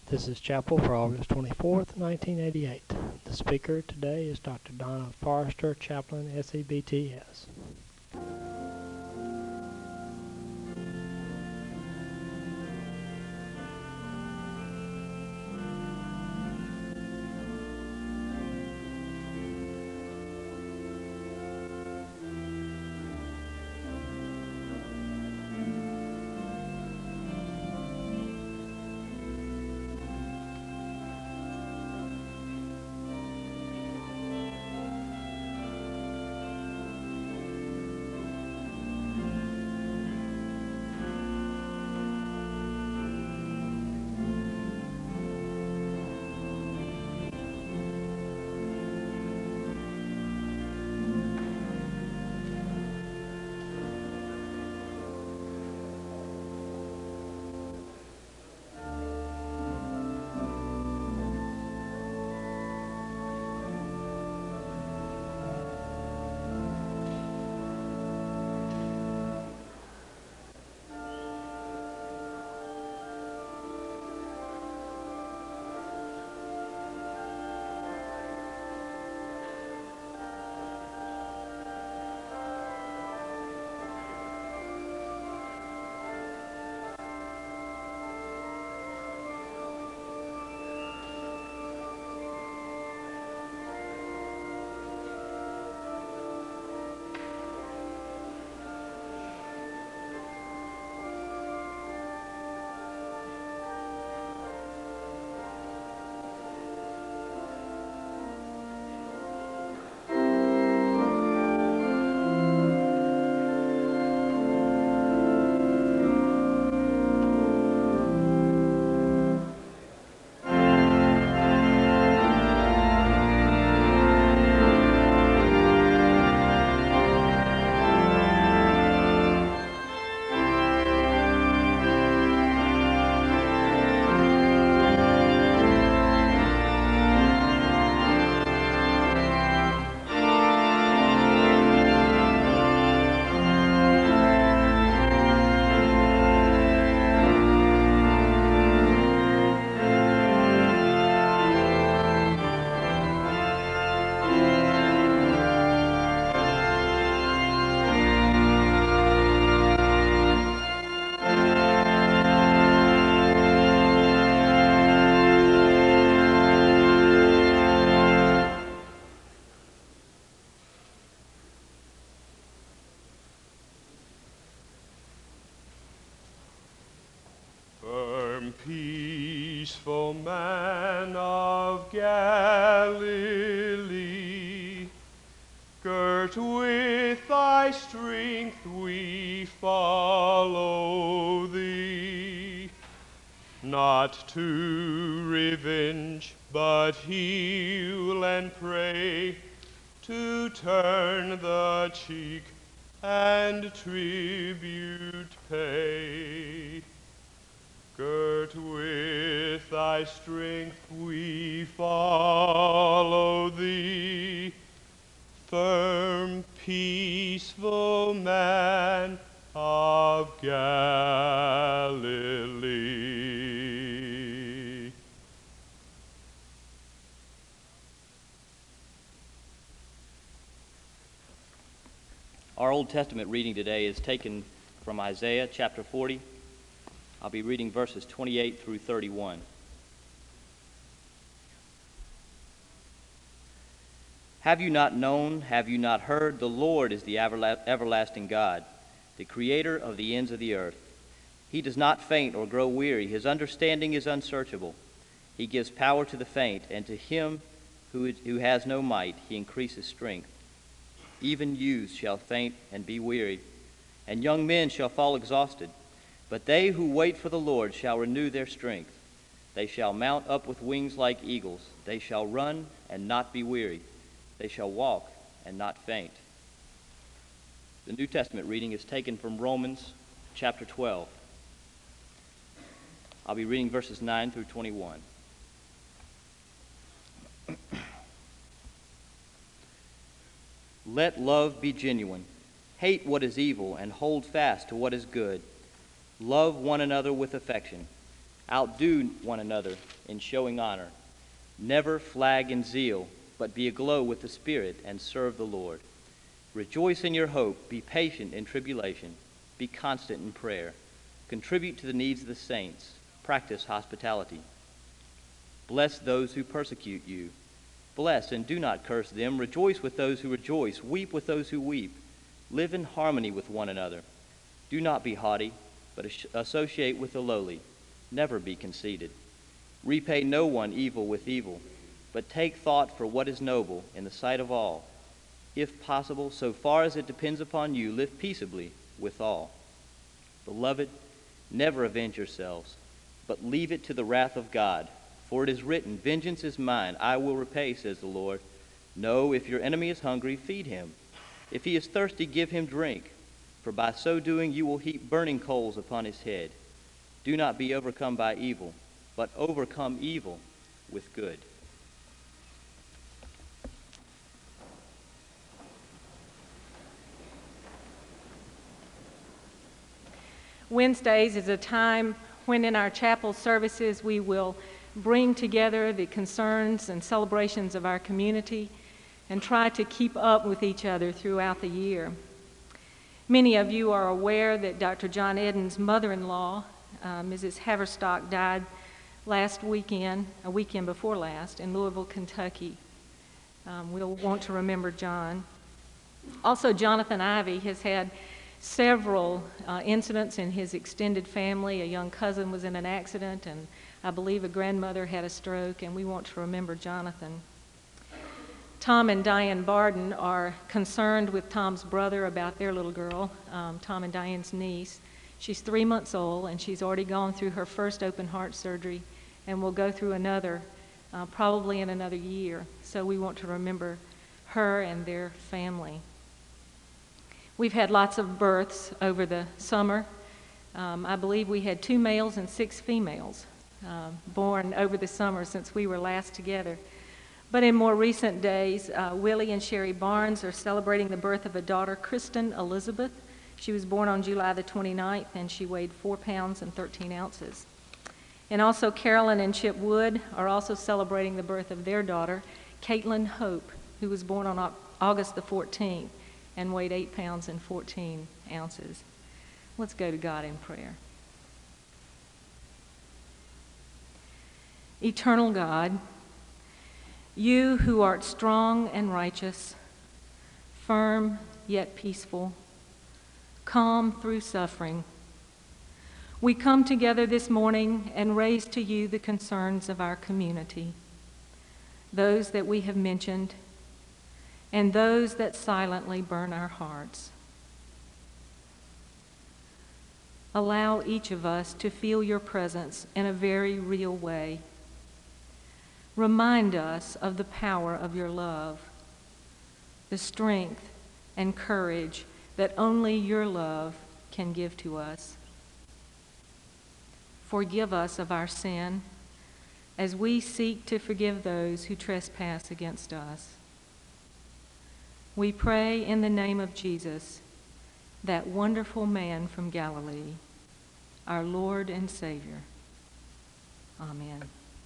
This is Chapel for August 24th, 1988. The speaker today is Dr. Donna Forrester, Chaplain, SEBTS. Peaceful man of Galilee, girt with thy strength we follow thee, not to revenge, but heal and pray, to turn the cheek and tribute pay. Girt with thy strength we follow thee, firm, peaceful man of Galilee. Our Old Testament reading today is taken from Isaiah chapter 40. I'll be reading verses 28 through 31. Have you not known, have you not heard? The Lord is the everlasting God, the creator of the ends of the earth. He does not faint or grow weary. His understanding is unsearchable. He gives power to the faint, and to him who has no might, he increases strength. Even youths shall faint and be weary, and young men shall fall exhausted. But they who wait for the Lord shall renew their strength. They shall mount up with wings like eagles. They shall run and not be weary. They shall walk and not faint. The New Testament reading is taken from Romans chapter 12. I'll be reading verses 9 through 21. Let love be genuine. Hate what is evil and hold fast to what is good. Love one another with affection. Outdo one another in showing honor. Never flag in zeal, but be aglow with the Spirit and serve the Lord. Rejoice in your hope. Be patient in tribulation. Be constant in prayer. Contribute to the needs of the saints. Practice hospitality. Bless those who persecute you. Bless and do not curse them. Rejoice with those who rejoice. Weep with those who weep. Live in harmony with one another. Do not be haughty, but associate with the lowly. Never be conceited. Repay no one evil with evil, but take thought for what is noble in the sight of all. If possible, so far as it depends upon you, live peaceably with all. Beloved, never avenge yourselves, but leave it to the wrath of God. For it is written, "Vengeance is mine, I will repay," says the Lord. No, if your enemy is hungry, feed him. If he is thirsty, give him drink. For by so doing you will heap burning coals upon his head. Do not be overcome by evil, but overcome evil with good. Wednesdays is a time when in our chapel services we will bring together the concerns and celebrations of our community and try to keep up with each other throughout the year. Many of you are aware that Dr. John Eden's mother-in-law, Mrs. Haverstock, died last weekend, a weekend before last, in Louisville, Kentucky. We'll want to remember John. Also, Jonathan Ivey has had several incidents in his extended family. A young cousin was in an accident, and I believe a grandmother had a stroke, and we want to remember Jonathan. Tom and Diane Barden are concerned with Tom's brother about their little girl, Tom and Diane's niece. She's 3 months old, and she's already gone through her first open heart surgery and will go through another probably in another year. So we want to remember her and their family. We've had lots of births over the summer. I believe we had 2 males and 6 females born over the summer since we were last together. But in more recent days, Willie and Sherry Barnes are celebrating the birth of a daughter, Kristen Elizabeth. She was born on July the 29th, and she weighed 4 pounds and 13 ounces. And also Carolyn and Chip Wood are also celebrating the birth of their daughter, Caitlin Hope, who was born on August the 14th and weighed 8 pounds and 14 ounces. Let's go to God in prayer. Eternal God, you who art strong and righteous, firm yet peaceful, calm through suffering, we come together this morning and raise to you the concerns of our community, those that we have mentioned, and those that silently burn our hearts. Allow each of us to feel your presence in a very real way. Remind us of the power of your love, the strength and courage that only your love can give to us. Forgive us of our sin as we seek to forgive those who trespass against us. We pray in the name of Jesus, that wonderful man from Galilee, our Lord and Savior. Amen.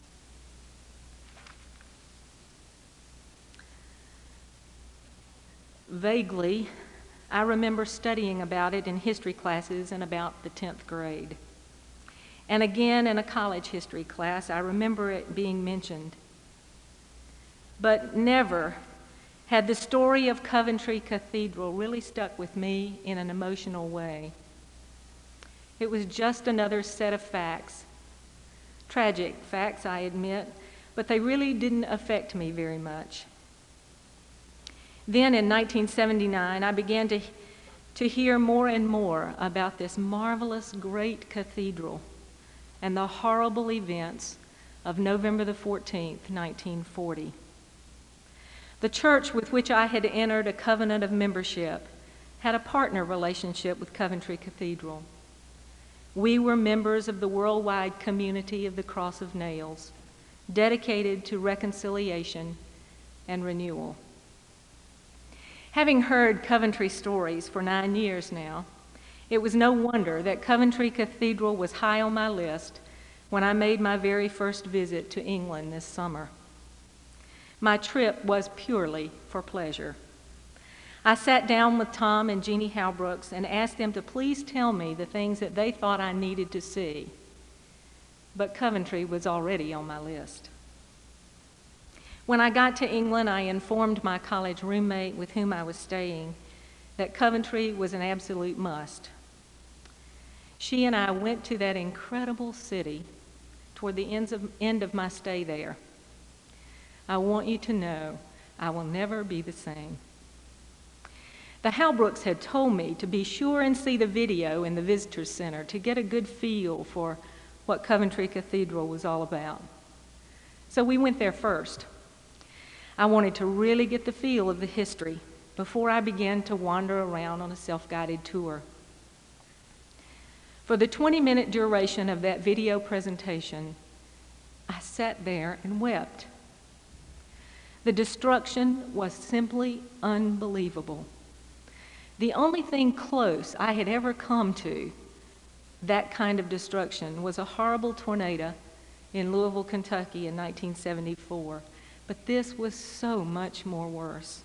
Vaguely, I remember studying about it in history classes in about the 10th grade. And again in a college history class, I remember it being mentioned. But never had the story of Coventry Cathedral really stuck with me in an emotional way. It was just another set of facts. Tragic facts, I admit, but they really didn't affect me very much. Then in 1979, I began to hear more and more about this marvelous, great cathedral and the horrible events of November the 14th, 1940. The church with which I had entered a covenant of membership had a partner relationship with Coventry Cathedral. We were members of the worldwide community of the Cross of Nails, dedicated to reconciliation and renewal. Having heard Coventry stories for 9 years now, it was no wonder that Coventry Cathedral was high on my list when I made my very first visit to England this summer. My trip was purely for pleasure. I sat down with Tom and Jeannie Halbrooks and asked them to please tell me the things that they thought I needed to see. But Coventry was already on my list. When I got to England, I informed my college roommate with whom I was staying that Coventry was an absolute must. She and I went to that incredible city toward the end of my stay there. I want you to know I will never be the same. The Halbrooks had told me to be sure and see the video in the Visitor Center to get a good feel for what Coventry Cathedral was all about. So we went there first. I wanted to really get the feel of the history before I began to wander around on a self-guided tour. For the 20-minute duration of that video presentation, I sat there and wept. The destruction was simply unbelievable. The only thing close I had ever come to that kind of destruction was a horrible tornado in Louisville, Kentucky in 1974. But this was so much more worse.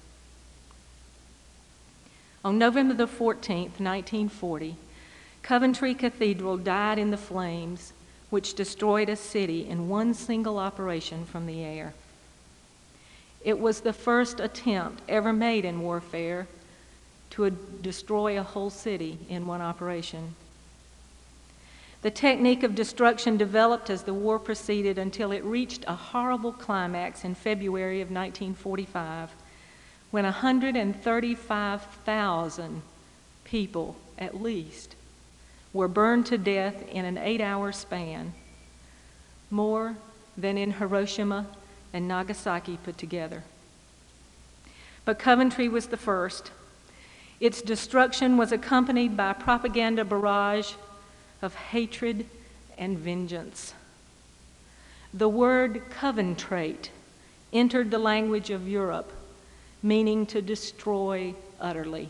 On November the 14th, 1940, Coventry Cathedral died in the flames, which destroyed a city in one single operation from the air. It was the first attempt ever made in warfare to destroy a whole city in one operation. The technique of destruction developed as the war proceeded until it reached a horrible climax in February of 1945, when 135,000 people, at least, were burned to death in an 8-hour span, more than in Hiroshima and Nagasaki put together. But Coventry was the first. Its destruction was accompanied by a propaganda barrage of hatred and vengeance. The word Coventrate entered the language of Europe, meaning to destroy utterly.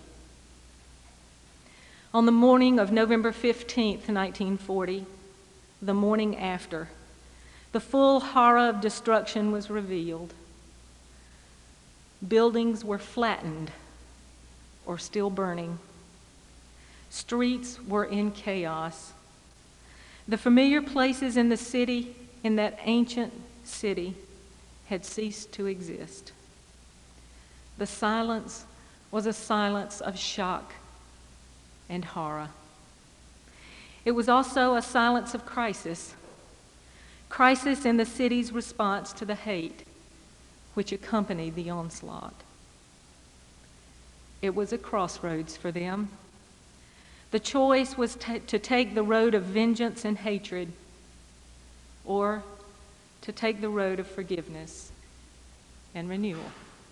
On the morning of November 15th, 1940, the morning after, the full horror of destruction was revealed. Buildings were flattened or still burning. Streets were in chaos. The familiar places in the city, in that ancient city, had ceased to exist. The silence was a silence of shock and horror. It was also a silence of crisis. Crisis in the city's response to the hate which accompanied the onslaught. It was a crossroads for them. The choice was to take the road of vengeance and hatred, or to take the road of forgiveness and renewal.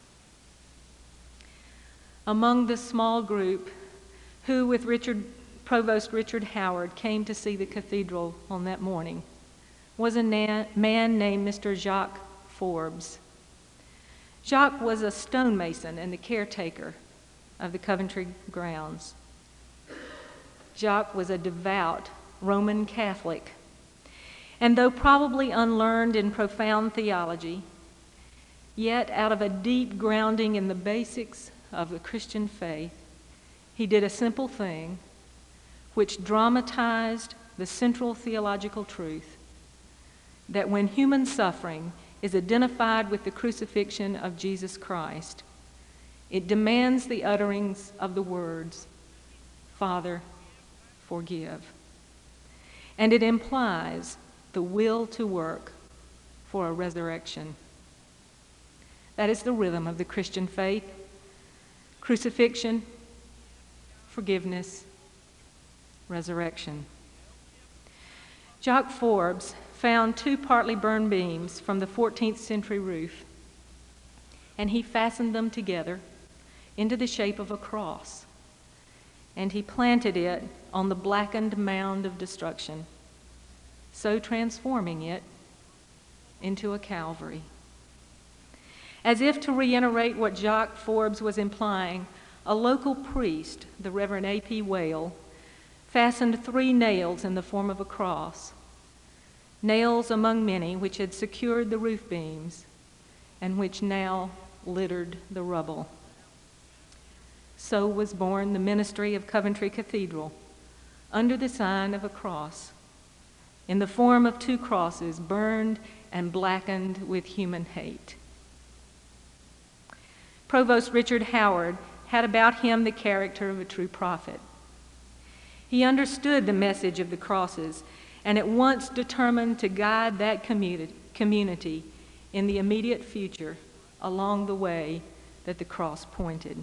Among the small group who, with Provost Richard Howard, came to see the cathedral on that morning was a man named Mr. Jacques Forbes. Jacques was a stonemason and the caretaker of the Coventry grounds. Jacques was a devout Roman Catholic, and though probably unlearned in profound theology, yet out of a deep grounding in the basics of the Christian faith, he did a simple thing which dramatized the central theological truth that when human suffering is identified with the crucifixion of Jesus Christ, it demands the utterings of the words, "Father, forgive." And it implies the will to work for a resurrection. That is the rhythm of the Christian faith: crucifixion, forgiveness, resurrection. Jacques Forbes found 2 partly burned beams from the 14th century roof, and he fastened them together into the shape of a cross, and he planted it on the blackened mound of destruction, so transforming it into a Calvary. As if to reiterate what Jacques Forbes was implying, a local priest, the Reverend A.P. Whale, fastened 3 nails in the form of a cross. nails among many which had secured the roof beams and which now littered the rubble. So was born the ministry of Coventry Cathedral under the sign of a cross, in the form of two crosses burned and blackened with human hate. Provost Richard Howard had about him the character of a true prophet. He understood the message of the crosses and at once determined to guide that community in the immediate future along the way that the cross pointed.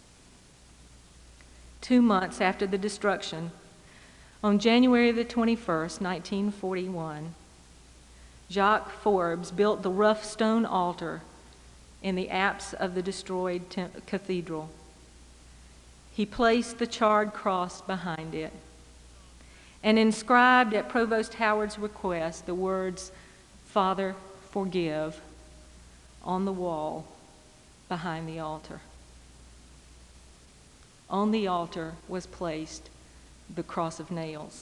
2 months after the destruction, on January the 21st, 1941, Jacques Forbes built the rough stone altar in the apse of the destroyed cathedral. He placed the charred cross behind it and inscribed at Provost Howard's request the words, "Father, forgive," on the wall behind the altar. On the altar was placed the cross of nails.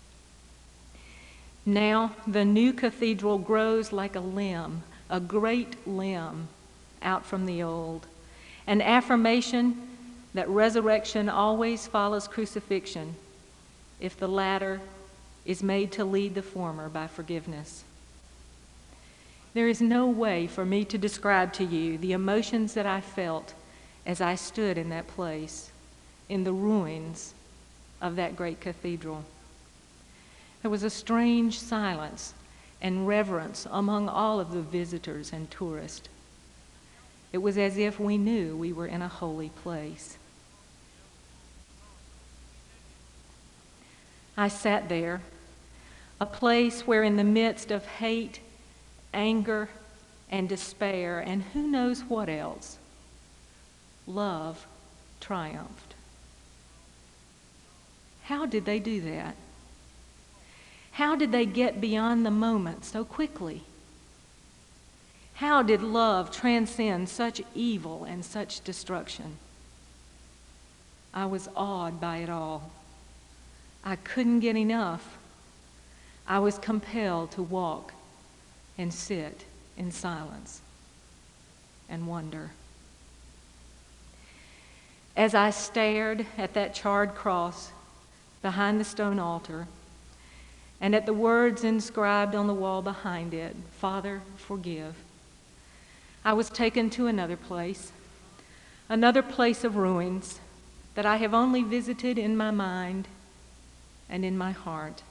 Now the new cathedral grows like a limb, a great limb, out from the old, an affirmation that resurrection always follows crucifixion if the latter is made to lead the former by forgiveness. There is no way for me to describe to you the emotions that I felt as I stood in that place, in the ruins of that great cathedral. There was a strange silence and reverence among all of the visitors and tourists. It was as if we knew we were in a holy place. I sat there, a place where in the midst of hate, anger, and despair, and who knows what else, love triumphed. How did they do that? How did they get beyond the moment so quickly? How did love transcend such evil and such destruction? I was awed by it all. I couldn't get enough. I was compelled to walk and sit in silence and wonder. As I stared at that charred cross behind the stone altar and at the words inscribed on the wall behind it, "Father, forgive," I was taken to another place of ruins that I have only visited in my mind and in my heart.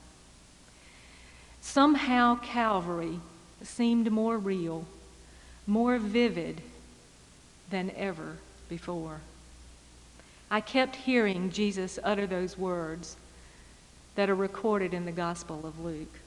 Somehow Calvary seemed more real, more vivid than ever before. I kept hearing Jesus utter those words that are recorded in the Gospel of Luke.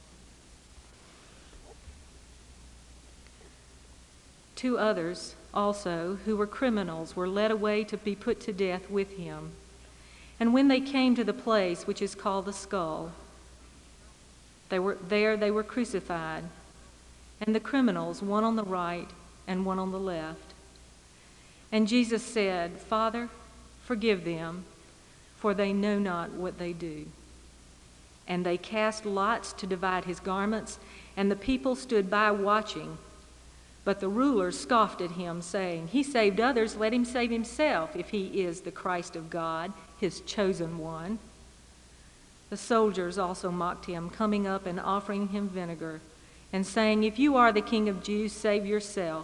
Two others also, who were criminals, were led away to be put to death with him. And when they came to the place which is called the Skull, they were crucified, and the criminals, one on the right and one on the left. And Jesus said, "Father, forgive them, for they know not what they do." And they cast lots to divide his garments, and the people stood by watching. But the rulers scoffed at him, saying, "He saved others, let him save himself, if he is the Christ of God, his chosen one." The soldiers also mocked him, coming up and offering him vinegar, and saying, "If you are the King of Jews, save yourself."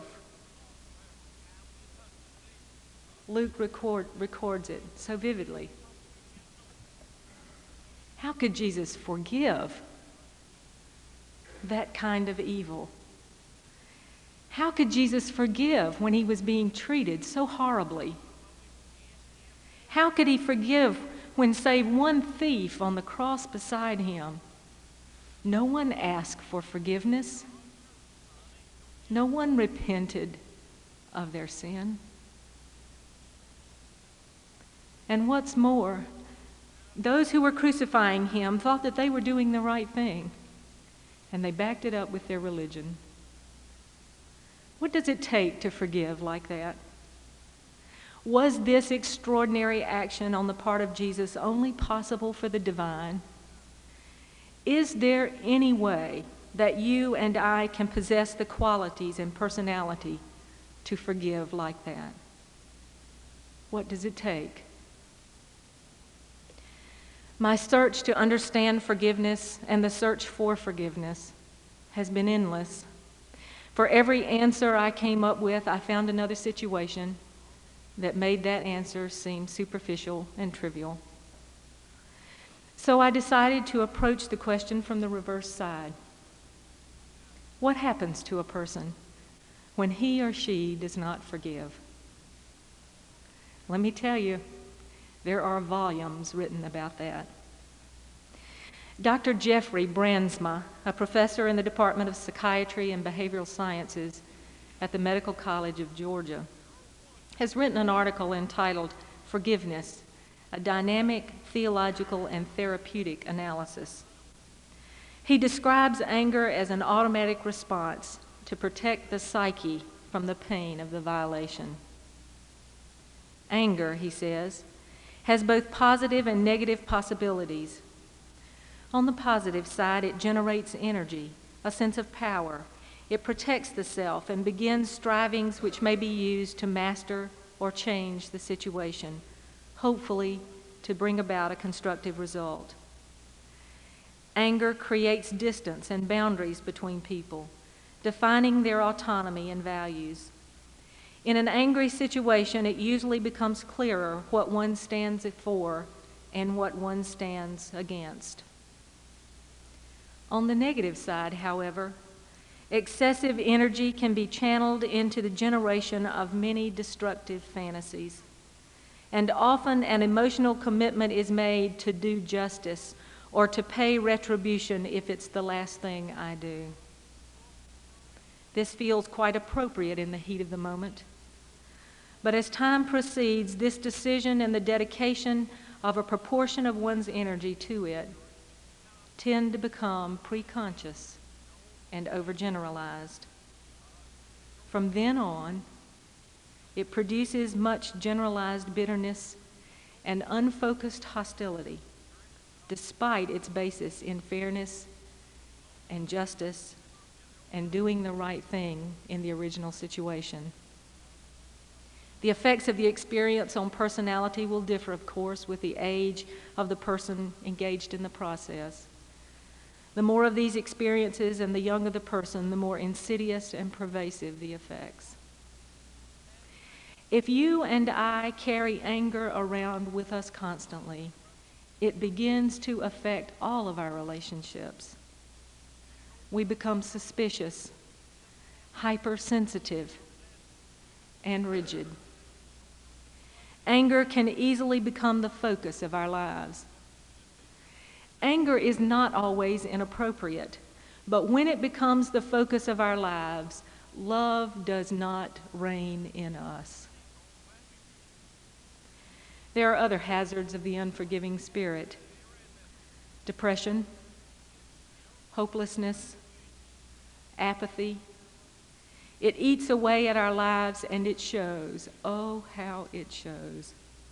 Luke records it so vividly. How could Jesus forgive that kind of evil? How could Jesus forgive when he was being treated so horribly? How could he forgive when, save one thief on the cross beside him, no one asked for forgiveness? No one repented of their sin. And what's more, those who were crucifying him thought that they were doing the right thing, and they backed it up with their religion. What does it take to forgive like that? Was this extraordinary action on the part of Jesus only possible for the divine? Is there any way that you and I can possess the qualities and personality to forgive like that? What does it take? My search to understand forgiveness and the search for forgiveness has been endless. For every answer I came up with, I found another situation that made that answer seem superficial and trivial. So I decided to approach the question from the reverse side. What happens to a person when he or she does not forgive? Let me tell you, there are volumes written about that. Dr. Jeffrey Brandsma, a professor in the Department of Psychiatry and Behavioral Sciences at the Medical College of Georgia, has written an article entitled Forgiveness, a Dynamic, Theological, and Therapeutic Analysis. He describes anger as an automatic response to protect the psyche from the pain of the violation. Anger, he says, has both positive and negative possibilities. On the positive side, it generates energy, a sense of power. It protects the self and begins strivings which may be used to master or change the situation, hopefully to bring about a constructive result. Anger creates distance and boundaries between people, defining their autonomy and values. In an angry situation, it usually becomes clearer what one stands for and what one stands against. On the negative side, however, excessive energy can be channeled into the generation of many destructive fantasies. And often an emotional commitment is made to do justice or to pay retribution if it's the last thing I do. This feels quite appropriate in the heat of the moment. But as time proceeds, this decision and the dedication of a proportion of one's energy to it tend to become preconscious and overgeneralized. From then on, it produces much generalized bitterness and unfocused hostility, despite its basis in fairness and justice and doing the right thing in the original situation. The effects of the experience on personality will differ, of course, with the age of the person engaged in the process. The more of these experiences and the younger the person, the more insidious and pervasive the effects. If you and I carry anger around with us constantly, it begins to affect all of our relationships. We become suspicious, hypersensitive, and rigid. Anger can easily become the focus of our lives. Anger is not always inappropriate, but when it becomes the focus of our lives, love does not reign in us. There are other hazards of the unforgiving spirit: depression, hopelessness, apathy. It eats away at our lives, and it shows. Oh, how it shows.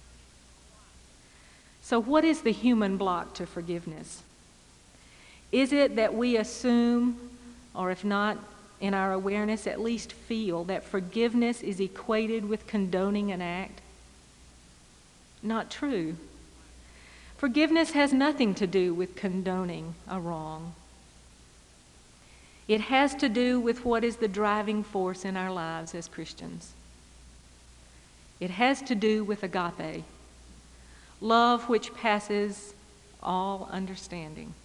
So what is the human block to forgiveness? Is it that we assume, or if not in our awareness, at least feel that forgiveness is equated with condoning an act? Not true. Forgiveness has nothing to do with condoning a wrong. It has to do with what is the driving force in our lives as Christians. It has to do with agape, love which passes all understanding.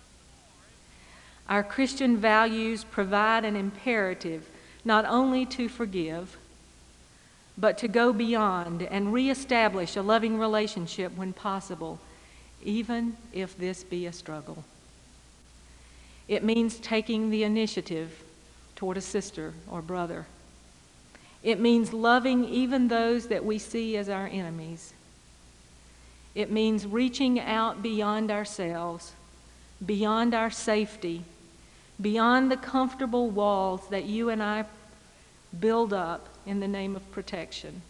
Our Christian values provide an imperative not only to forgive, but to go beyond and reestablish a loving relationship when possible, even if this be a struggle. It means taking the initiative toward a sister or brother. It means loving even those that we see as our enemies. It means reaching out beyond ourselves, beyond our safety, beyond the comfortable walls that you and I build up in the name of protection.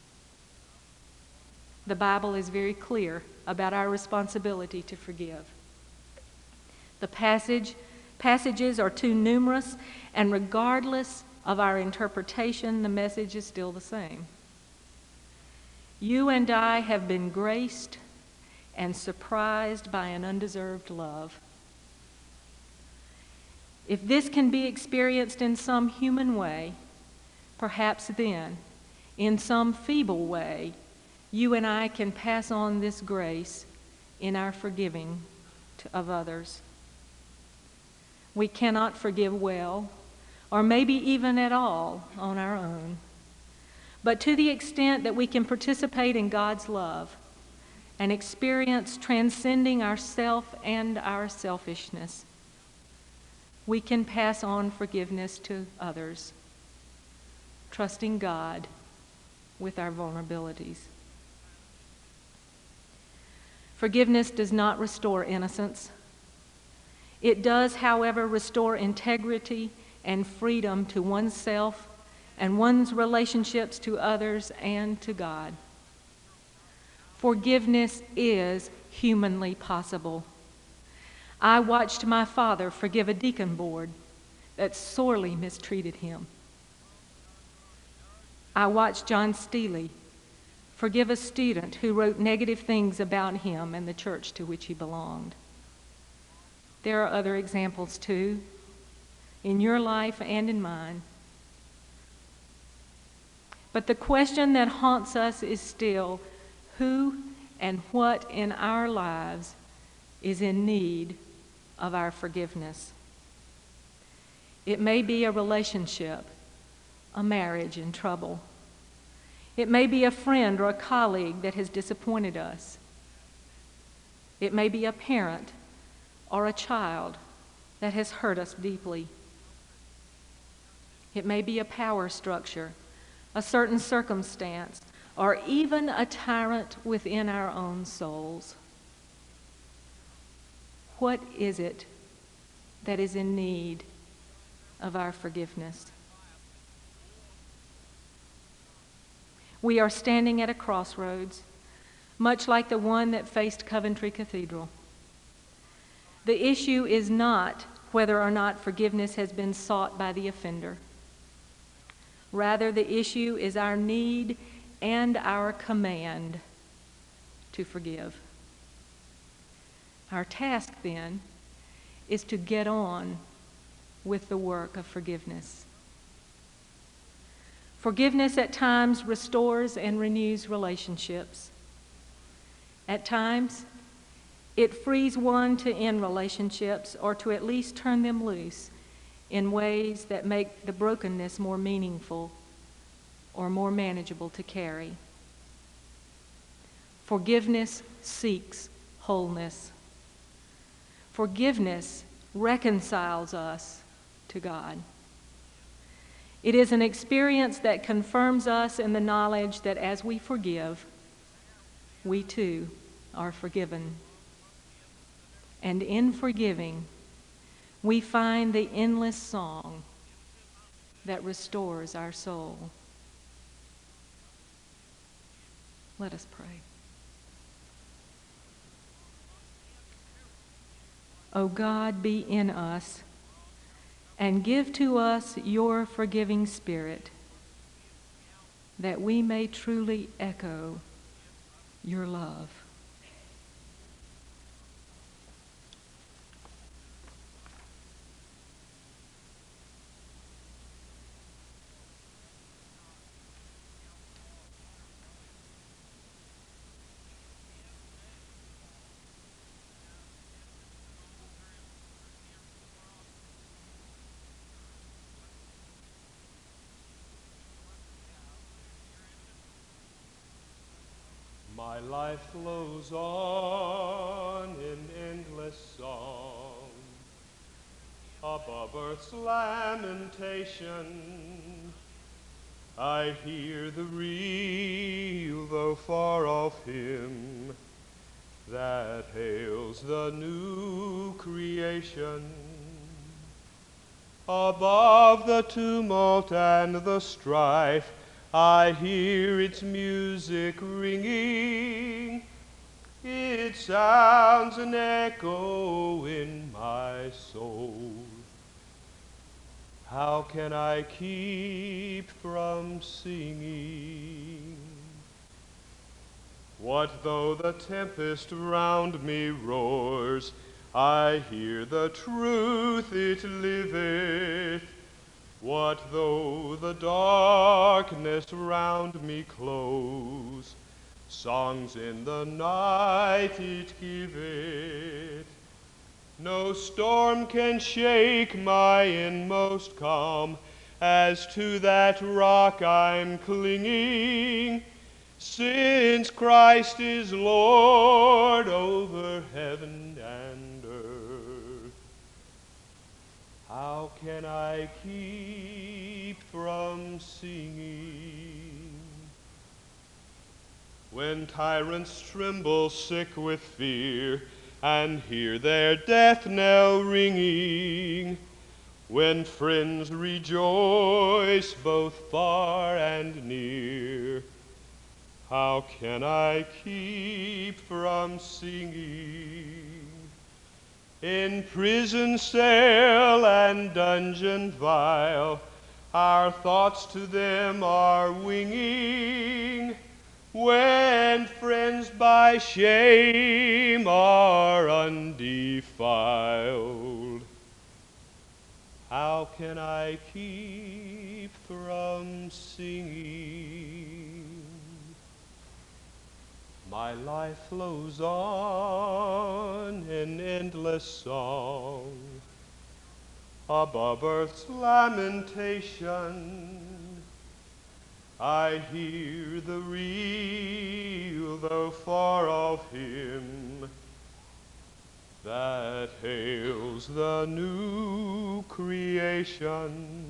The Bible is very clear about our responsibility to forgive. The passage Passages are too numerous, and regardless of our interpretation, the message is still the same. You and I have been graced and surprised by an undeserved love. If this can be experienced in some human way, perhaps then, in some feeble way, you and I can pass on this grace in our forgiving of others. We cannot forgive well, or maybe even at all, on our own. But to the extent that we can participate in God's love, an experience transcending ourself and our selfishness, we can pass on forgiveness to others, trusting God with our vulnerabilities. Forgiveness does not restore innocence. It does, however, restore integrity and freedom to oneself and one's relationships to others and to God. Forgiveness is humanly possible. I watched my father forgive a deacon board that sorely mistreated him. I watched John Steele forgive a student who wrote negative things about him and the church to which he belonged. There are other examples too, in your life and in mine. But the question that haunts us is still, who and what in our lives is in need of our forgiveness? It may be a relationship, a marriage in trouble. It may be a friend or a colleague that has disappointed us. It may be a parent or a child that has hurt us deeply. It may be a power structure, a certain circumstance, or even a tyrant within our own souls. What is it that is in need of our forgiveness? We are standing at a crossroads, much like the one that faced Coventry Cathedral. The issue is not whether or not forgiveness has been sought by the offender. Rather, the issue is our need and our command to forgive. Our task, then, is to get on with the work of forgiveness. Forgiveness at times restores and renews relationships. At times, it frees one to end relationships or to at least turn them loose in ways that make the brokenness more meaningful or more manageable to carry. Forgiveness seeks wholeness. Forgiveness reconciles us to God. It is an experience that confirms us in the knowledge that as we forgive, we too are forgiven. And in forgiving, we find the endless song that restores our soul. Let us pray. O God, be in us and give to us your forgiving spirit, that we may truly echo your love. My life flows on in endless song, above earth's lamentation. I hear the real, though far off hymn that hails the new creation. Above the tumult and the strife, I hear its music ringing. It sounds an echo in my soul. How can I keep from singing? What though the tempest round me roars? I hear the truth, it liveth. What though the darkness round me close? Songs in the night it giveth. No storm can shake my inmost calm, as to that rock I'm clinging, since Christ is Lord over heaven and earth. How can I keep from singing? When tyrants tremble sick with fear, and hear their death knell ringing, when friends rejoice both far and near, how can I keep from singing? In prison cell and dungeon vile, our thoughts to them are winging, when friends by shame are undefiled. How can I keep from singing? My life flows on in endless song, above earth's lamentation. I hear the real, though far off hymn, that hails the new creation.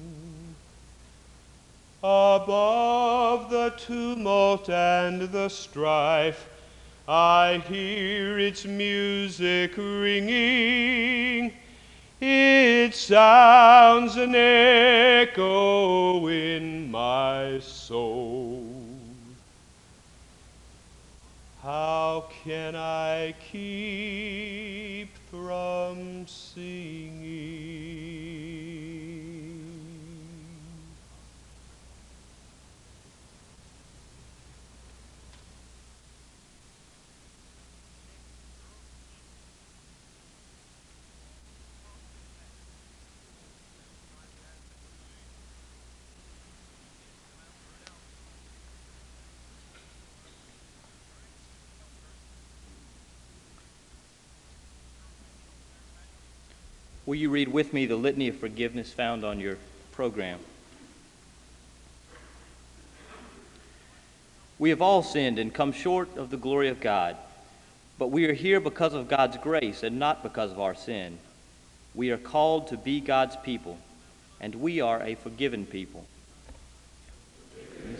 Above the tumult and the strife, I hear its music ringing. It sounds an echo in my soul. How can I keep from singing? Will you read with me the litany of forgiveness found on your program? We have all sinned and come short of the glory of God, but we are here because of God's grace and not because of our sin. We are called to be God's people, and we are a forgiven people. It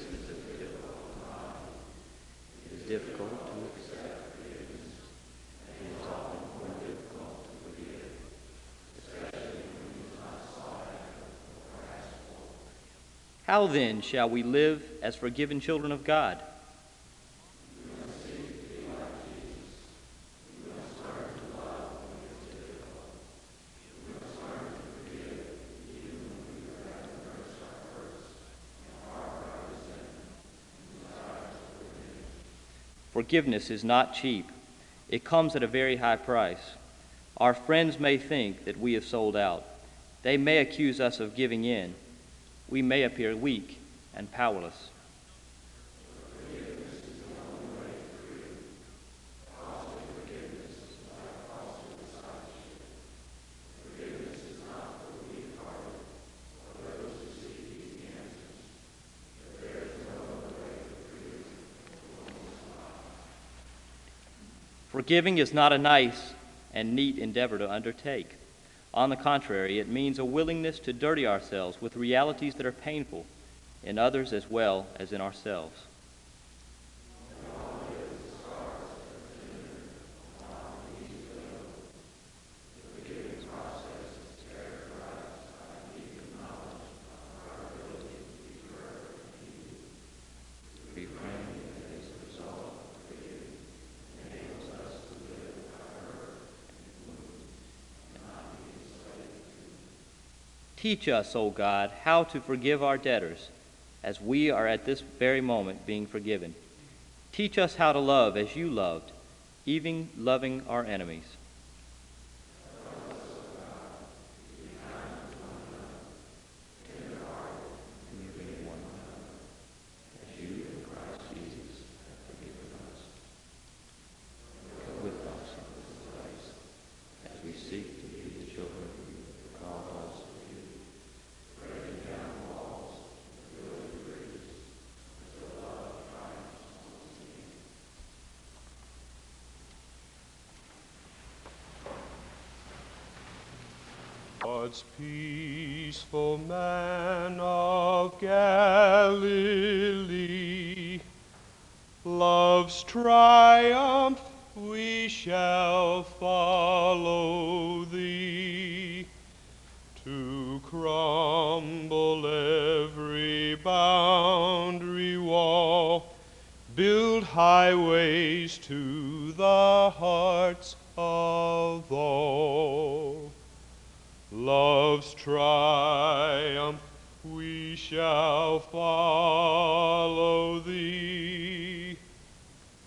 is difficult to accept forgiveness. It is often more difficult to forgive, especially when we do not sought after or asked for. How then shall we live as forgiven children of God? We must seek to be like Jesus. We must learn to love when it is difficult. We must learn to forgive even when we regret and hurt our hurts and harbor our resentment and desire to forgive. Forgiveness is not cheap. It comes at a very high price. Our friends may think that we have sold out. They may accuse us of giving in. We may appear weak and powerless. Forgiveness is the only way to freedom. Costly forgiveness is like costly discipleship. Forgiveness is not for the weak-hearted or those who seek easy answers. But there is no other way for freedom for the most high. Forgiving is not a nice and neat endeavor to undertake. On the contrary, it means a willingness to dirty ourselves with realities that are painful in others as well as in ourselves. Teach us, O God, how to forgive our debtors, as we are at this very moment being forgiven. Teach us how to love as you loved, even loving our enemies. God's peaceful man of Galilee, love's triumph we shall follow thee, to crumble every boundary wall, build highways to the hearts of all. Love's triumph we shall follow thee,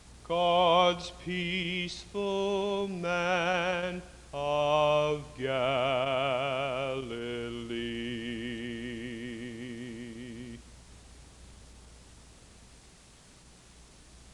God's peaceful man of Galilee.